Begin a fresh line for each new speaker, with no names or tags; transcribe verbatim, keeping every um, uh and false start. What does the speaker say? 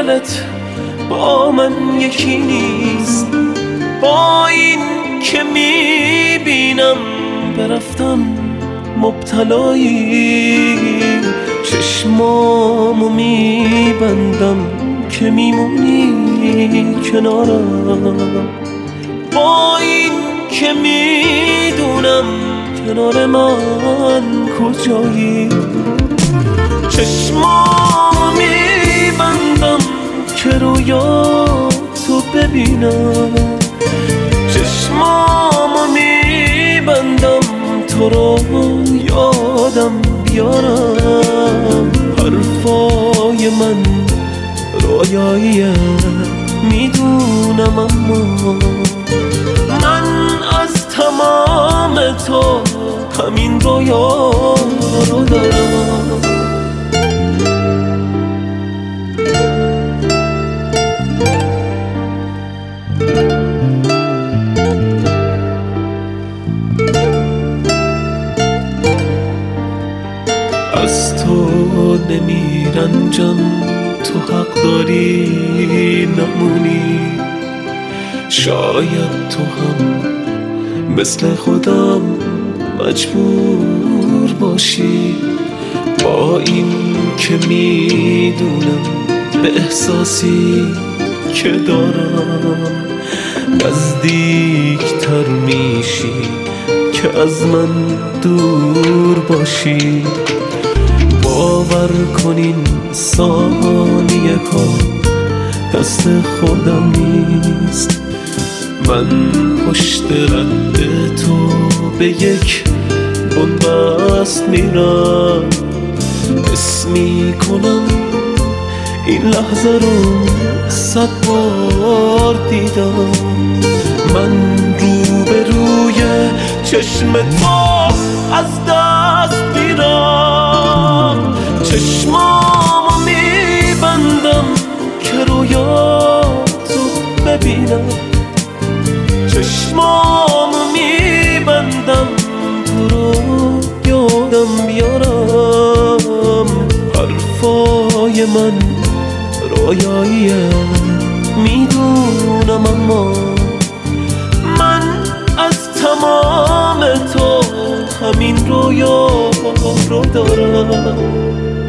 دلت با من یکی نیست، با این که میبینم برفتن مبتلایی. چشمامو میبندم که میمونی کنارم، با این که میدونم کنار من کجایی. چشمامو میبندم که رویاتو ببینم، چشمامو میبندم تو رو یادم بیارم. حرفای من رویاییه میدونم، اما من از تمام تو همین رویا رو دارم. از تو نمیرنجم، تو حق داری نمونی. شاید تو هم مثل خودم مجبور باشی، با این که میدونم به احساسی که دارم نزدیکتر میشی که از من دور باشی. باور کنین ثانیه کار دست خودم نیست، من پشت رد تو به یک بنبست میرم. حس میکنم این لحظه رو صد بار دیدم، من رو به روی چشم تو از دست میرم. چشمامو میبندم که رویاتو ببینم، چشمامو میبندم تو رو یادم بیارم. حرفای من رویاییه میدونم، اما من از تمام تو همین رویا رو دارم.